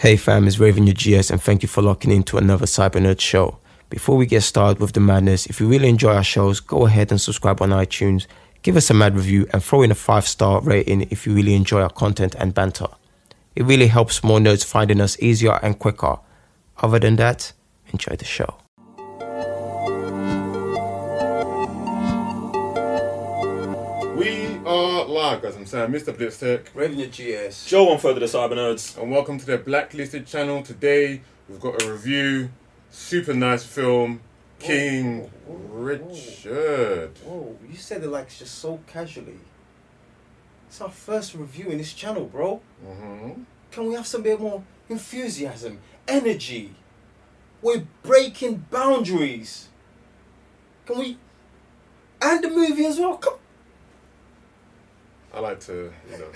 Hey fam, it's Raven your GS and thank you for locking into another Cyber Nerd show. Before we get started with the madness, if you really enjoy our shows, go ahead and subscribe on iTunes, give us a mad review and throw in a 5-star rating if you really enjoy our content and banter. It really helps more nerds finding us easier and quicker. Other than that, enjoy the show. We are live, guys. I'm Sam, Mr. Blitztech. Raven your GS. Joe on Further the Cyber Nerds. And welcome to the Blacklisted channel. Today, we've got a review. Super nice film. King Richard. Whoa, you said it like just so casually. It's our first review in this channel, bro. Mm-hmm. Can we have some bit more enthusiasm, energy? We're breaking boundaries. Can we... And the movie as well. Come. I like to,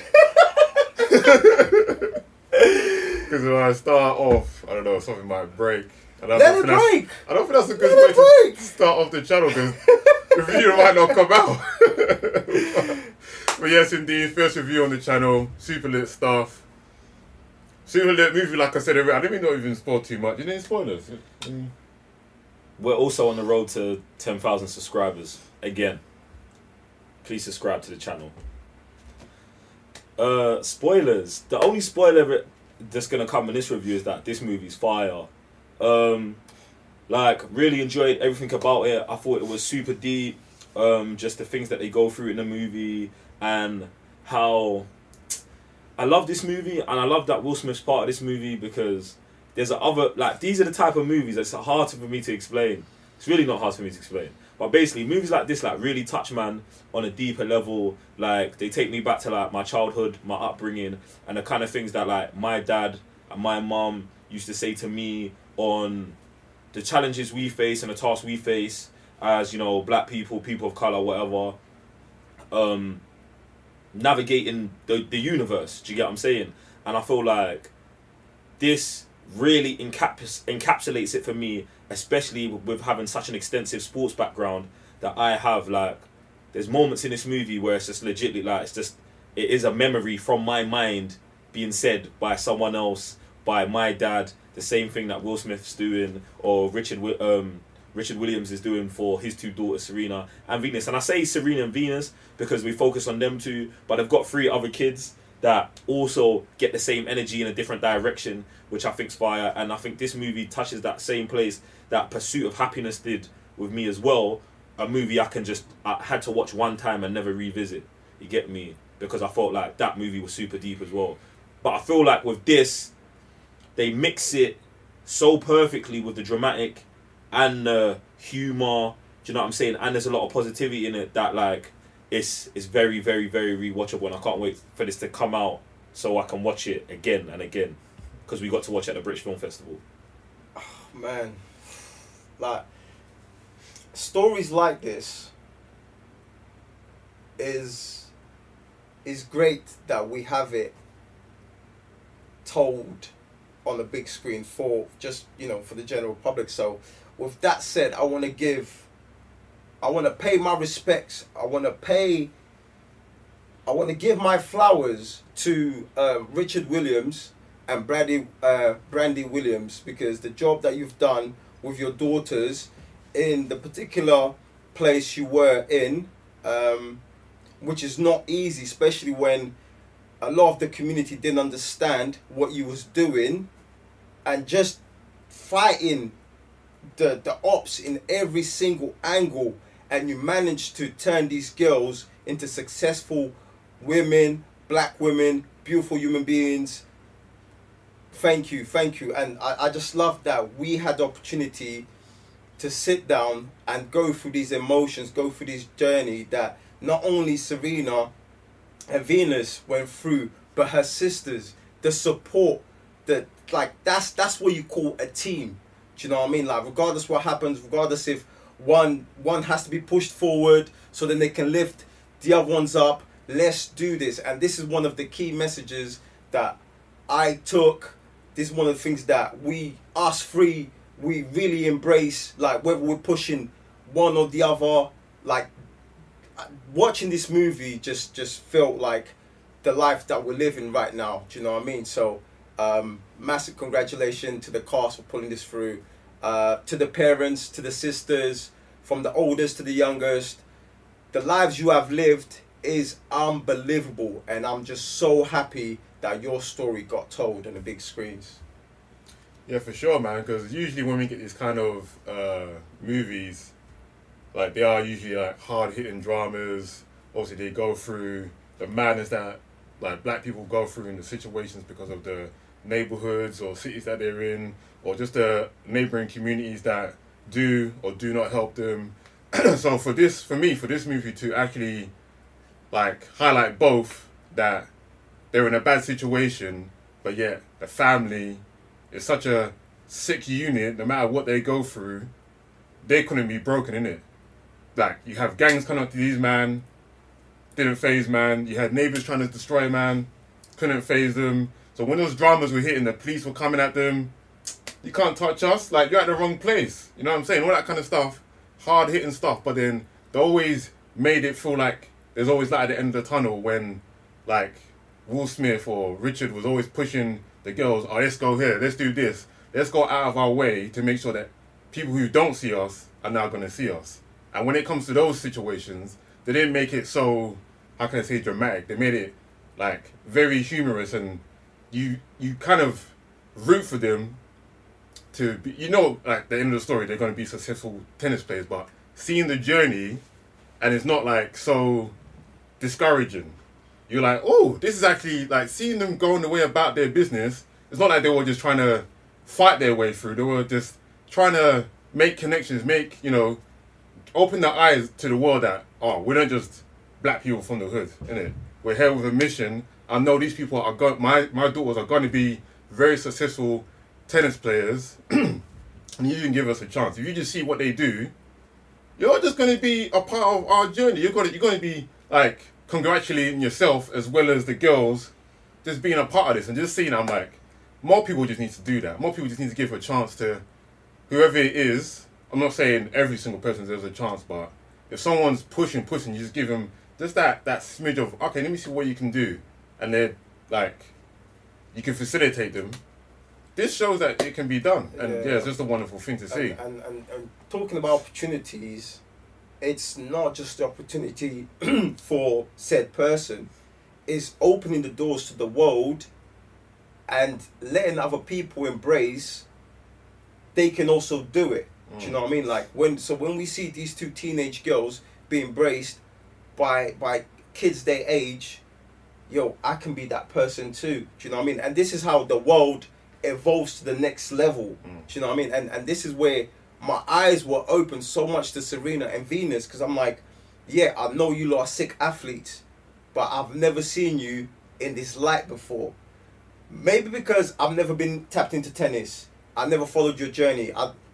because when I start off, I don't know, something might break. And Let it break. I don't think that's a good way to start off the channel because the video might not come out. But yes, indeed, first review on the channel. Super lit stuff. Super lit movie, like I said. I didn't not even spoil too much. You didn't spoil us. We're also on the road to 10,000 subscribers. Again, please subscribe to the channel. Spoilers. The only spoiler that's going to come in this review is that this movie's fire. Really enjoyed everything about it. I thought it was super deep. Just the things that they go through in the movie and how I love this movie and I love that Will Smith's part of this movie because there's these are the type of movies that's hard for me to explain. It's really not hard for me to explain. But basically, movies like this really touch man on a deeper level. Like, they take me back to my childhood, my upbringing, and the kind of things that my dad and my mum used to say to me on the challenges we face and the tasks we face as, black people, people of colour, whatever. Navigating the universe. Do you get what I'm saying? And I feel like this really encapsulates it for me, especially with having such an extensive sports background that I have. There's moments in this movie where it's just legitly it is a memory from my mind being said by someone else, by my dad, the same thing that Will Smith's doing or Richard Williams is doing for his two daughters, Serena and Venus. And I say Serena and Venus because we focus on them two, but they've got 3 other kids that also get the same energy in a different direction, which I think's fire. And I think this movie touches that same place that Pursuit of Happiness did with me as well. A movie I had to watch one time and never revisit. You get me? Because I felt like that movie was super deep as well. But I feel like with this, they mix it so perfectly with the dramatic and the humour. Do you know what I'm saying? And there's a lot of positivity in it that it's very, very, very rewatchable, and I can't wait for this to come out so I can watch it again and again because we got to watch it at the British Film Festival. Oh, man. Stories like this is great that we have it told on the big screen for for the general public. So with that said, I want to pay my respects. I want to give my flowers to Richard Williams and Brandy Williams, because the job that you've done with your daughters in the particular place you were in, which is not easy, especially when a lot of the community didn't understand what you was doing, and just fighting the ops in every single angle, and you managed to turn these girls into successful women, black women, beautiful human beings. Thank you. And I just love that we had the opportunity to sit down and go through these emotions, go through this journey that not only Serena and Venus went through, but her sisters, the support, that's what you call a team. Do you know what I mean? Regardless what happens, regardless if one has to be pushed forward so then they can lift the other ones up, let's do this. And this is one of the key messages that I took. This is one of the things that us three, we really embrace, whether we're pushing one or the other. Watching this movie just felt like the life that we're living right now. Do you know what I mean? So Massive congratulations to the cast for pulling this through. To the parents, to the sisters, from the oldest to the youngest. The lives you have lived is unbelievable, and I'm just so happy that your story got told on the big screens. Yeah, for sure, man. Because usually when we get these kind of movies, like they are usually like hard hitting dramas. Obviously, they go through the madness that like black people go through in the situations because of the neighborhoods or cities that they're in, or just the neighboring communities that do or do not help them. So for this movie to actually like highlight both that they're in a bad situation, but yet the family is such a sick unit. No matter what they go through, they couldn't be broken, innit? Like you have gangs coming up to these man, didn't phase man. You had neighbors trying to destroy man, couldn't phase them. So when those dramas were hitting, the police were coming at them. You can't touch us. Like you're at the wrong place. You know what I'm saying? All that kind of stuff, hard hitting stuff. But then they always made it feel like there's always light at the end of the tunnel when, like, Will Smith or Richard was always pushing the girls. Oh, let's go here. Let's do this. Let's go out of our way to make sure that people who don't see us are now going to see us. And when it comes to those situations, they didn't make it so, how can I say, dramatic. They made it like very humorous, and you kind of root for them to be, you know, like the end of the story, they're going to be successful tennis players, but seeing the journey, and it's not like so discouraging. You're like, oh, this is actually like seeing them going the way about their business. It's not like they were just trying to fight their way through. They were just trying to make connections, open their eyes to the world that, oh, we're not just black people from the hood, innit? We're here with a mission. I know these people are my daughters are going to be very successful tennis players, and you can give us a chance. If you just see what they do, you're just going to be a part of our journey. You're going to be like congratulating yourself as well as the girls, just being a part of this and just seeing. I'm like, more people just need to do that. More people just need to give a chance to whoever it is. I'm not saying every single person deserves a chance, but if someone's pushing, you just give them just that smidge of, okay, let me see what you can do, and then like you can facilitate them. This shows that it can be done, and yeah, it's just a wonderful thing to see. And talking about opportunities, it's not just the opportunity for said person, it's opening the doors to the world and letting other people embrace they can also do it. Do you know what I mean? Like when we see these two teenage girls be embraced by kids their age, yo, I can be that person too. Do you know what I mean? And this is how the world evolves to the next level. Do you know what I mean? And this is where my eyes were open so much to Serena and Venus, because I'm like, yeah, I know you lot are sick athletes, but I've never seen you in this light before. Maybe because I've never been tapped into tennis. I never followed your journey.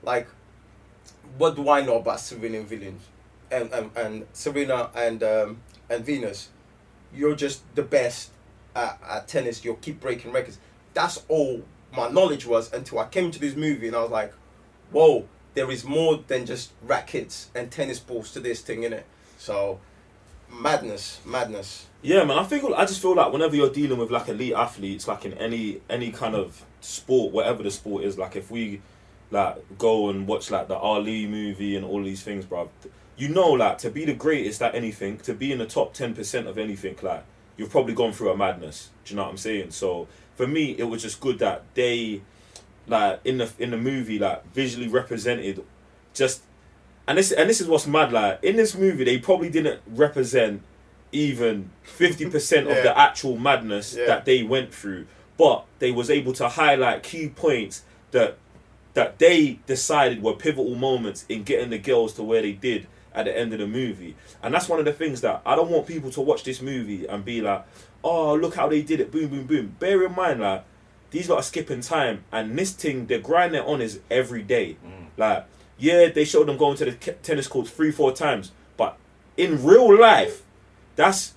What do I know about Serena and Venus? And Serena and Venus? You're just the best at tennis. You'll keep breaking records. That's all my knowledge was until I came to this movie and I was like, whoa, there is more than just rackets and tennis balls to this thing, innit? So, madness. Yeah, man, I just feel like whenever you're dealing with like elite athletes, like in any kind of sport, whatever the sport is, like if we like go and watch like the Ali movie and all these things, bruv, you know, like to be the greatest at anything, to be in the top 10% of anything, like you've probably gone through a madness. Do you know what I'm saying? So for me, it was just good that they, like in the movie, like visually represented just, and this is what's mad. Like in this movie, they probably didn't represent even 50% of the actual madness that they went through, but they was able to highlight key points that they decided were pivotal moments in getting the girls to where they did at the end of the movie. And that's one of the things that I don't want people to watch this movie and be like, oh, look how they did it, boom, boom, boom. Bear in mind, like, these lot are skipping time, and this thing, they're grinding on is every day. Like, yeah, they showed them going to the tennis courts 3-4 times, but in real life, that's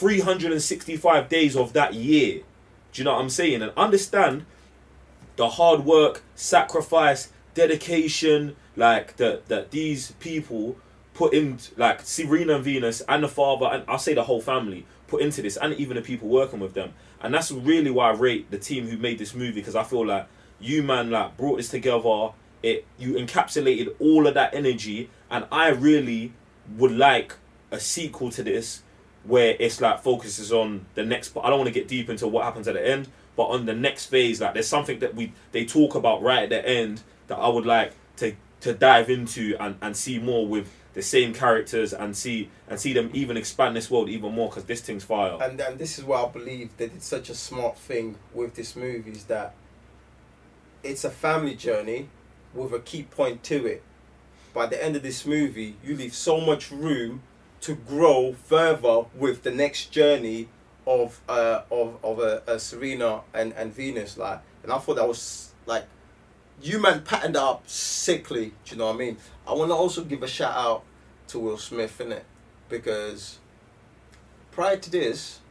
365 days of that year. Do you know what I'm saying? And understand the hard work, sacrifice, dedication, like that these people put in, like Serena and Venus and the father, and I'll say the whole family, put into this, and even the people working with them. And that's really why I rate the team who made this movie, because I feel like you, man, like, brought this together. You encapsulated all of that energy, and I really would like a sequel to this where it's like focuses on the next. I don't want to get deep into what happens at the end, but on the next phase, like, there's something that they talk about right at the end that I would like to dive into and see more with the same characters and see them even expand this world even more, because this thing's fire. And this is why I believe they did such a smart thing with this movie, is that it's a family journey with a key point to it. By the end of this movie, you leave so much room to grow further with the next journey of Serena and Venus, like. And I thought that was like, you man patterned up sickly. Do you know what I mean? I want to also give a shout out to Will Smith, innit? Because prior to this,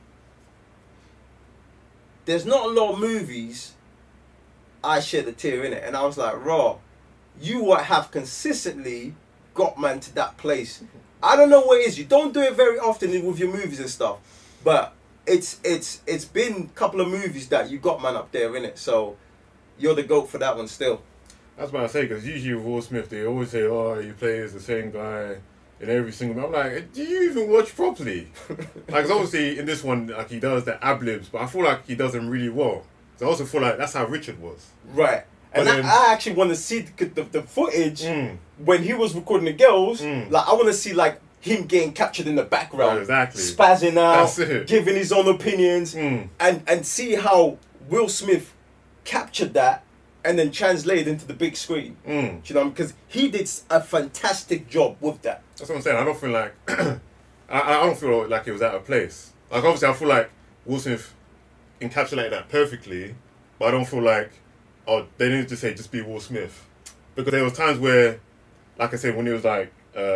there's not a lot of movies I shed a tear in it, and I was like, raw, you what have consistently got man to that place. I don't know what it is. You don't do it very often with your movies and stuff, but it's been a couple of movies that you got man up there, innit? So you're the GOAT for that one still. That's what I say, because usually with Will Smith, they always say, oh, you play as the same guy in every single... I'm like, do you even watch properly? Like, 'cause obviously in this one, like, he does the ad-libs, but I feel like he does them really well. So I also feel like that's how Richard was. Right. And But then- I actually want to see the footage when he was recording the girls. Like, I want to see, like, him getting captured in the background. Oh, exactly. Spazzing out, That's it. giving his own opinions, and see how Will Smith captured that and then translated into the big screen. Do you know? Because he did a fantastic job with that. That's what I'm saying. I don't feel like... I don't feel like it was out of place. Like, obviously, I feel like Will Smith encapsulated that perfectly, but I don't feel like, oh, they didn't just say, just be Will Smith. Because there was times where, like I said, when it was like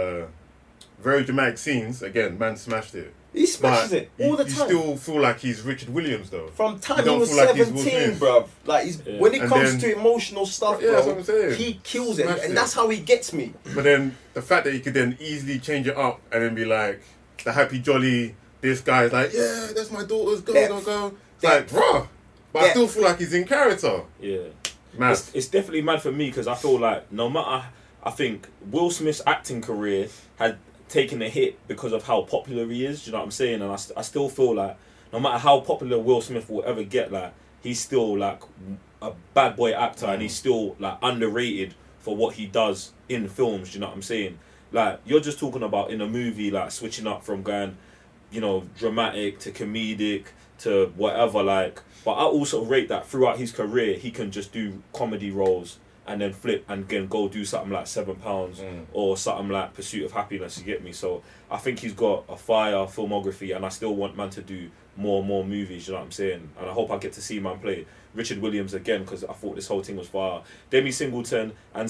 very dramatic scenes, again, man smashed it. He smashes But it all the you time. still feel like he's Richard Williams, though. From time You he don't was feel like he's Will 17, Smith. bruv. Like, when it And comes then- to emotional stuff, Yeah, bro, that's what I'm saying. he kills it. Smashed And it. that's how he gets me. But then the fact that he could then easily change it up and then be like, the happy jolly, this guy's like, yeah, that's my daughter's, go. It's like, bruh. But I still feel like he's in character. Yeah. Mad. It's definitely mad for me, because I feel like no matter, I think Will Smith's acting career had taken a hit because of how popular he is. Do you know what I'm saying? And I still feel like no matter how popular Will Smith will ever get, like, he's still like a bad boy actor, and he's still like underrated for what he does in films. Do you know what I'm saying? Like, you're just talking about in a movie, like, switching up from going, you know, dramatic to comedic to whatever, like. But I also rate that throughout his career, he can just do comedy roles and then flip and again go do something like £7 or something like Pursuit of Happiness, you get me? So I think he's got a fire filmography, and I still want man to do more and more movies, you know what I'm saying? And I hope I get to see man play Richard Williams again, because I thought this whole thing was fire. Demi Singleton and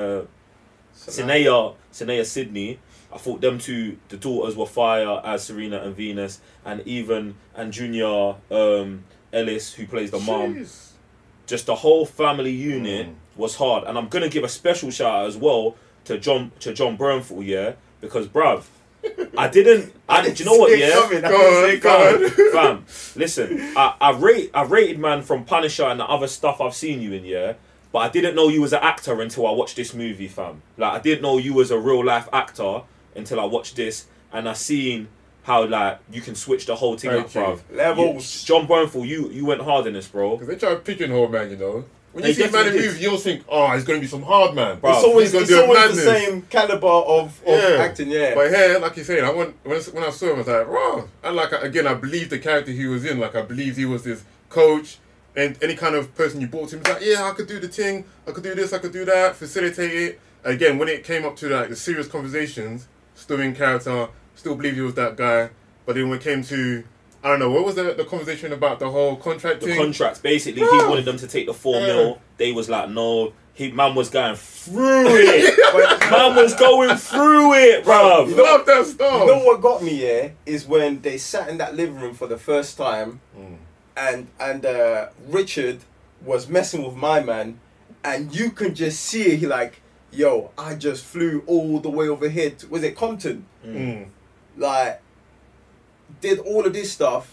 Sanaya Sidney, I thought them two, the daughters, were fire as Serena and Venus, and Junior Ellis, who plays the mom. Jeez. Just the whole family unit was hard. And I'm going to give a special shout out as well to John Bernthal, yeah? Because, bruv, do you know what, yeah? Fam, listen, I rated man from Punisher and the other stuff I've seen you in, yeah? But I didn't know you was an actor until I watched this movie, fam. Like, I didn't know you was a real life actor until I watched this, and I seen how, like, you can switch the whole thing up, bruv. Levels. John Bernthal, you went hard in this, bro. Because they try to pigeonhole man, you know. When They you see man in definitely movies, you don't think, oh, it's going to be some hard man. Bruv. It's always, He's it's gonna do always the madness. same caliber of acting, yeah. But here, like you're saying, when I saw him, I was like, raw. And like, again, I believed the character he was in. Like, I believed he was this coach. And any kind of person you brought to him, he's like, yeah, I could do the thing. I could do this, I could do that. Facilitate it. Again, when it came up to like the serious conversations, still in character, still believe he was that guy. But then when it came to, I don't know, what was the conversation about the whole contract thing? The contracts, basically, he wanted them to take the 4 mil. They was like, no. Man was going through it. Man was going through it, bruv. Love that stuff. You know what got me, yeah, is when they sat in that living room for the first time, and Richard was messing with my man, and you can just see it. He like, yo, I just flew all the way over here. Was it Compton? Like, did all of this stuff,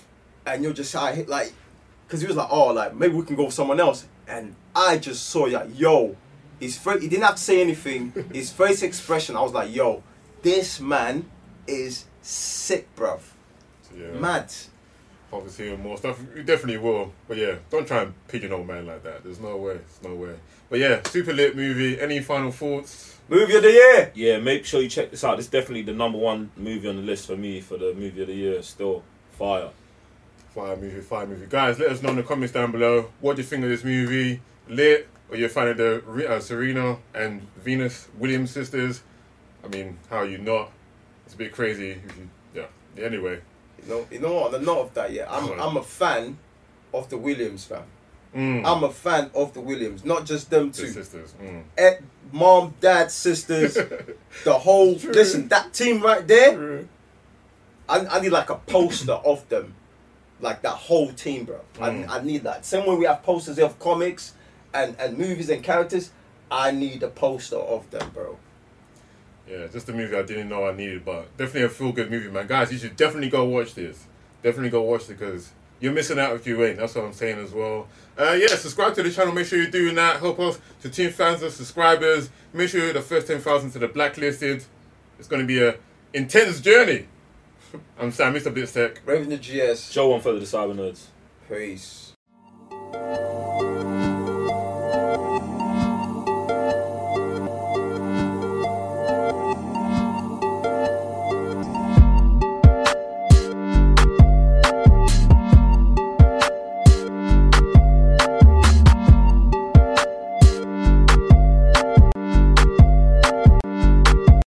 and you're just like, because he was like, oh, like maybe we can go with someone else, and I just saw like, yo, he didn't have to say anything. His face expression, I was like, yo, this man is sick, bruv. Yeah. Mad. Hope to see more stuff. You definitely will. But yeah, don't try and pigeonhole man like that. There's no way. There's no way. But yeah, super lit movie. Any final thoughts? Movie of the year. Yeah, make sure you check this out. This is definitely the #1 movie on the list for me for the movie of the year. Still fire. Fire movie. Guys, let us know in the comments down below. What do you think of this movie? Lit? Or you're a fan of the Serena and Venus Williams sisters? I mean, how are you not? It's a bit crazy. If you, yeah. Anyway. You know what? On the note of that, yeah, I'm a fan of the Williams, fam. Mm. I'm a fan of the Williams, not just them two. The sisters. Mom, dad, sisters, the whole. True. Listen, that team right there. True. I need like a poster of them, like that whole team, bro. I need that. Same way we have posters of comics and movies and characters. I need a poster of them, bro. Yeah, just a movie I didn't know I needed, but definitely a feel-good movie, man. Guys, you should definitely go watch this. Definitely go watch it because you're missing out if you ain't. That's what I'm saying as well. Yeah, subscribe to the channel. Make sure you're doing that. Help us to 10,000 subscribers. Make sure you're the first 10,000 to the blacklisted. It's going to be a intense journey. I'm Sam, Mr. Blitztech. Raven the GS. Show one for the Cyber Nerds. Peace.